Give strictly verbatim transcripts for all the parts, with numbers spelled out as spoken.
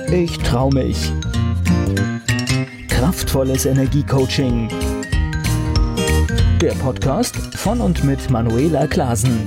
Ich trau mich. Kraftvolles Energiecoaching. Der Podcast von und mit Manuela Klasen.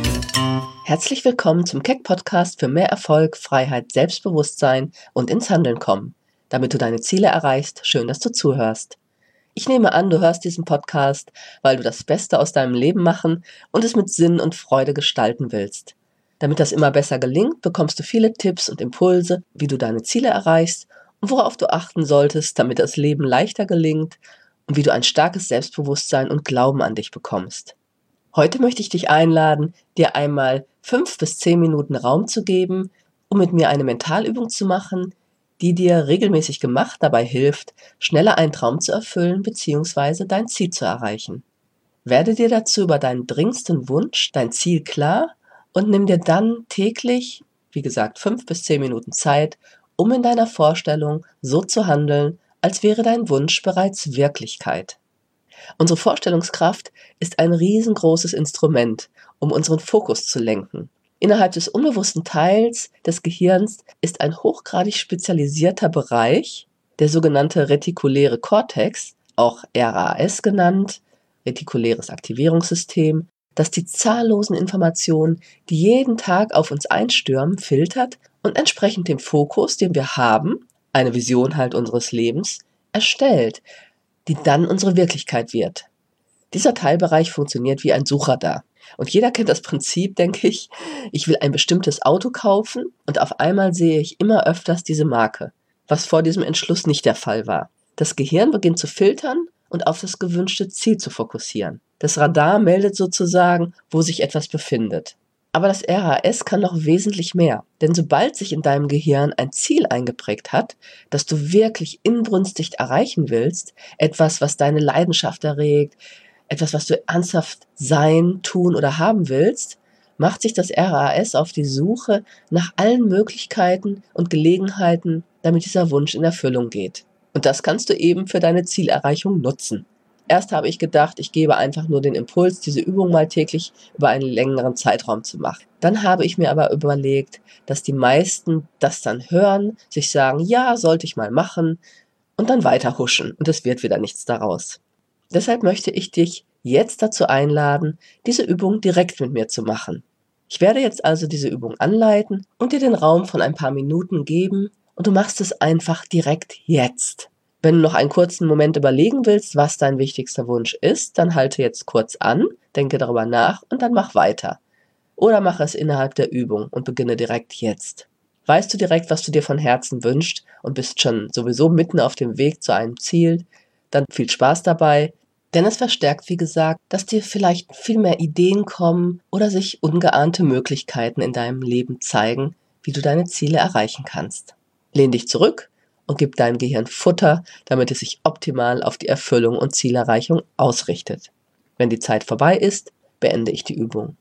Herzlich willkommen zum Keck Podcast für mehr Erfolg, Freiheit, Selbstbewusstsein und ins Handeln kommen. Damit du deine Ziele erreichst, schön, dass du zuhörst. Ich nehme an, du hörst diesen Podcast, weil du das Beste aus deinem Leben machen und es mit Sinn und Freude gestalten willst. Damit das immer besser gelingt, bekommst du viele Tipps und Impulse, wie du deine Ziele erreichst und worauf du achten solltest, damit das Leben leichter gelingt und wie du ein starkes Selbstbewusstsein und Glauben an dich bekommst. Heute möchte ich dich einladen, dir einmal fünf bis zehn Minuten Raum zu geben, um mit mir eine Mentalübung zu machen, die dir regelmäßig gemacht dabei hilft, schneller einen Traum zu erfüllen bzw. dein Ziel zu erreichen. Werde dir dazu über deinen dringendsten Wunsch, dein Ziel klar und nimm dir dann täglich, wie gesagt, fünf bis zehn Minuten Zeit, um in deiner Vorstellung so zu handeln, als wäre dein Wunsch bereits Wirklichkeit. Unsere Vorstellungskraft ist ein riesengroßes Instrument, um unseren Fokus zu lenken. Innerhalb des unbewussten Teils des Gehirns ist ein hochgradig spezialisierter Bereich, der sogenannte retikuläre Kortex, auch R A S genannt, retikuläres Aktivierungssystem, das die zahllosen Informationen, die jeden Tag auf uns einstürmen, filtert und entsprechend dem Fokus, den wir haben, eine Vision halt unseres Lebens, erstellt, die dann unsere Wirklichkeit wird. Dieser Teilbereich funktioniert wie ein Suchradar. Und jeder kennt das Prinzip, denke ich. Ich will ein bestimmtes Auto kaufen und auf einmal sehe ich immer öfters diese Marke, was vor diesem Entschluss nicht der Fall war. Das Gehirn beginnt zu filtern und auf das gewünschte Ziel zu fokussieren. Das Radar meldet sozusagen, wo sich etwas befindet. Aber das R A S kann noch wesentlich mehr, denn sobald sich in deinem Gehirn ein Ziel eingeprägt hat, das du wirklich inbrünstig erreichen willst, etwas, was deine Leidenschaft erregt, etwas, was du ernsthaft sein, tun oder haben willst, macht sich das R A S auf die Suche nach allen Möglichkeiten und Gelegenheiten, damit dieser Wunsch in Erfüllung geht. Und das kannst du eben für deine Zielerreichung nutzen. Erst habe ich gedacht, ich gebe einfach nur den Impuls, diese Übung mal täglich über einen längeren Zeitraum zu machen. Dann habe ich mir aber überlegt, dass die meisten das dann hören, sich sagen, ja, sollte ich mal machen und dann weiter huschen und es wird wieder nichts daraus. Deshalb möchte ich dich jetzt dazu einladen, diese Übung direkt mit mir zu machen. Ich werde jetzt also diese Übung anleiten und dir den Raum von ein paar Minuten geben und du machst es einfach direkt jetzt. Wenn du noch einen kurzen Moment überlegen willst, was dein wichtigster Wunsch ist, dann halte jetzt kurz an, denke darüber nach und dann mach weiter. Oder mach es innerhalb der Übung und beginne direkt jetzt. Weißt du direkt, was du dir von Herzen wünschst und bist schon sowieso mitten auf dem Weg zu einem Ziel, dann viel Spaß dabei, denn es verstärkt, wie gesagt, dass dir vielleicht viel mehr Ideen kommen oder sich ungeahnte Möglichkeiten in deinem Leben zeigen, wie du deine Ziele erreichen kannst. Lehn dich zurück und gib deinem Gehirn Futter, damit es sich optimal auf die Erfüllung und Zielerreichung ausrichtet. Wenn die Zeit vorbei ist, beende ich die Übung.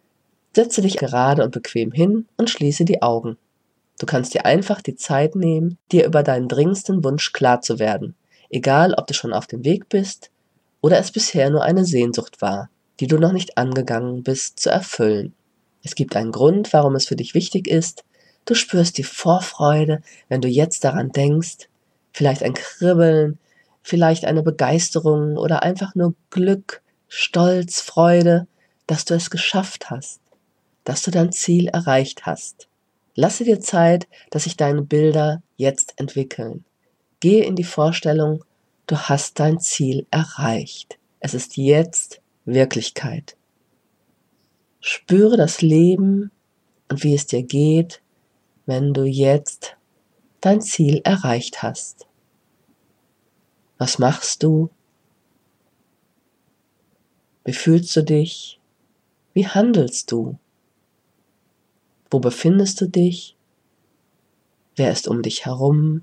Setze dich gerade und bequem hin und schließe die Augen. Du kannst dir einfach die Zeit nehmen, dir über deinen dringendsten Wunsch klar zu werden, egal ob du schon auf dem Weg bist oder es bisher nur eine Sehnsucht war, die du noch nicht angegangen bist zu erfüllen. Es gibt einen Grund, warum es für dich wichtig ist. Du spürst die Vorfreude, wenn du jetzt daran denkst, vielleicht ein Kribbeln, vielleicht eine Begeisterung oder einfach nur Glück, Stolz, Freude, dass du es geschafft hast, dass du dein Ziel erreicht hast. Lasse dir Zeit, dass sich deine Bilder jetzt entwickeln. Gehe in die Vorstellung, du hast dein Ziel erreicht. Es ist jetzt Wirklichkeit. Spüre das Leben und wie es dir geht, wenn du jetzt dein Ziel erreicht hast. Was machst du? Wie fühlst du dich? Wie handelst du? Wo befindest du dich? Wer ist um dich herum?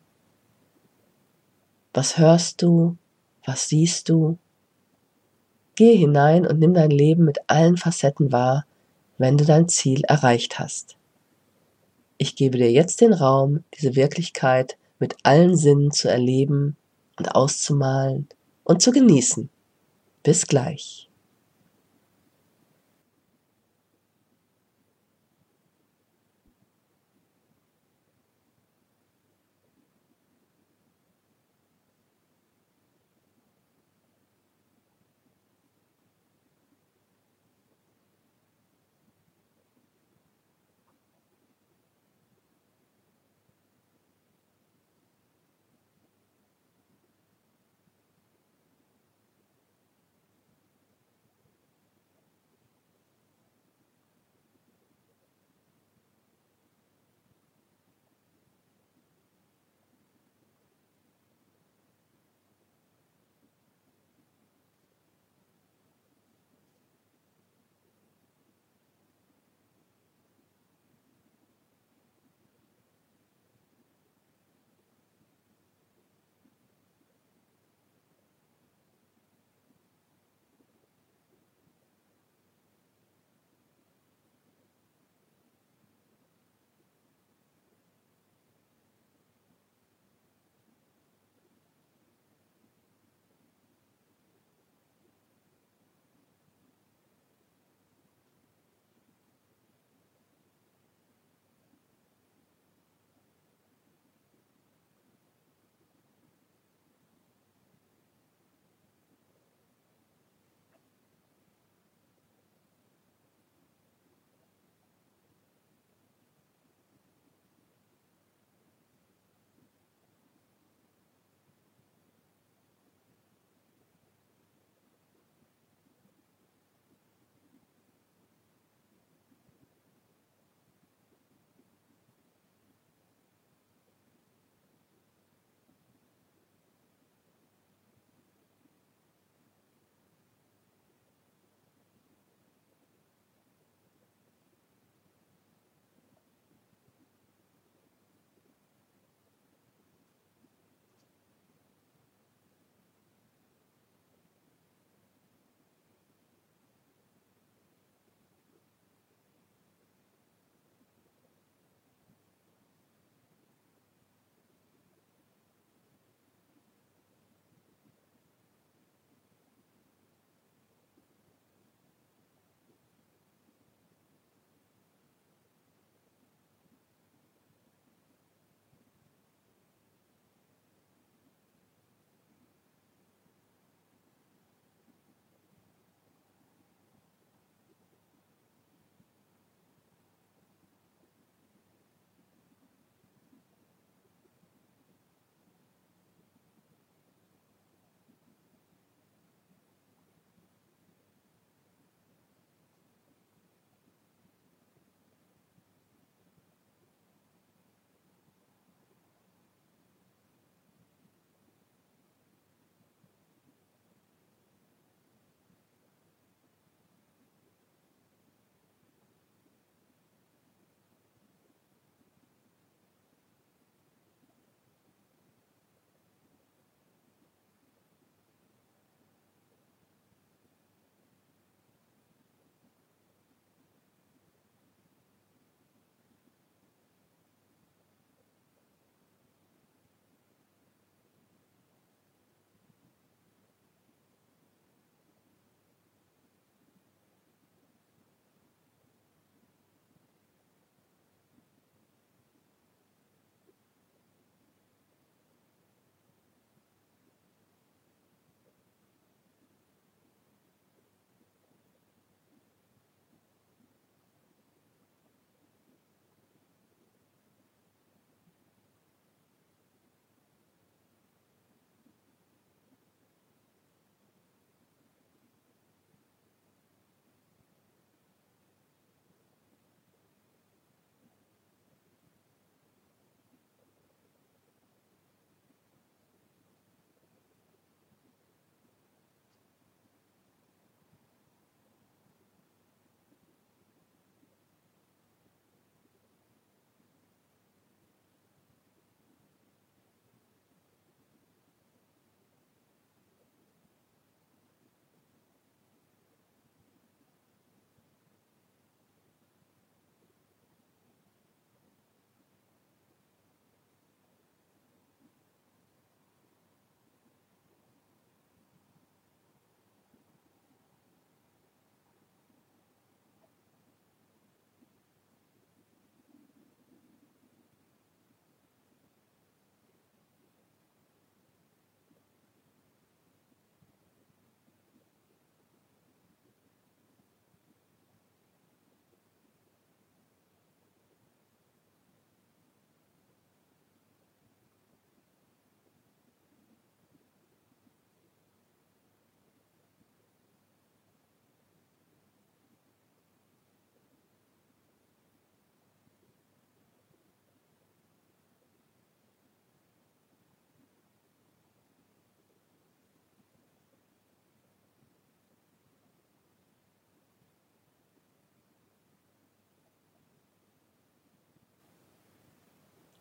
Was hörst du? Was siehst du? Gehe hinein und nimm dein Leben mit allen Facetten wahr, wenn du dein Ziel erreicht hast. Ich gebe dir jetzt den Raum, diese Wirklichkeit mit allen Sinnen zu erleben und auszumalen und zu genießen. Bis gleich.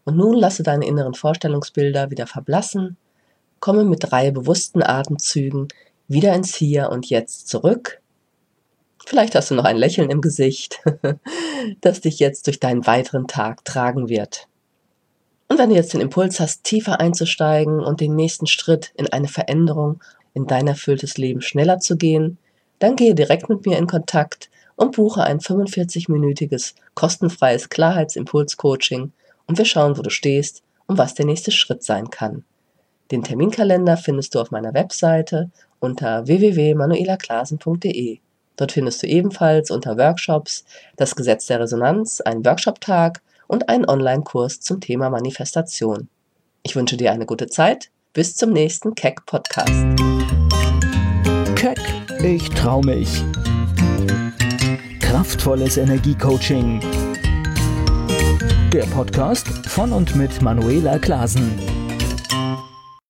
Und nun lasse deine inneren Vorstellungsbilder wieder verblassen, komme mit drei bewussten Atemzügen wieder ins Hier und Jetzt zurück. Vielleicht hast du noch ein Lächeln im Gesicht, das dich jetzt durch deinen weiteren Tag tragen wird. Und wenn du jetzt den Impuls hast, tiefer einzusteigen und den nächsten Schritt in eine Veränderung in dein erfülltes Leben schneller zu gehen, dann gehe direkt mit mir in Kontakt und buche ein fünfundvierzig-minütiges kostenfreies Klarheitsimpuls-Coaching und wir schauen, wo du stehst und was der nächste Schritt sein kann. Den Terminkalender findest du auf meiner Webseite unter w w w punkt manuela klasen punkt d e. Dort findest du ebenfalls unter Workshops das Gesetz der Resonanz, einen Workshop-Tag und einen Online-Kurs zum Thema Manifestation. Ich wünsche dir eine gute Zeit. Bis zum nächsten Keck-Podcast. Keck, ich trau mich. Kraftvolles Energiecoaching. Der Podcast von und mit Manuela Klasen.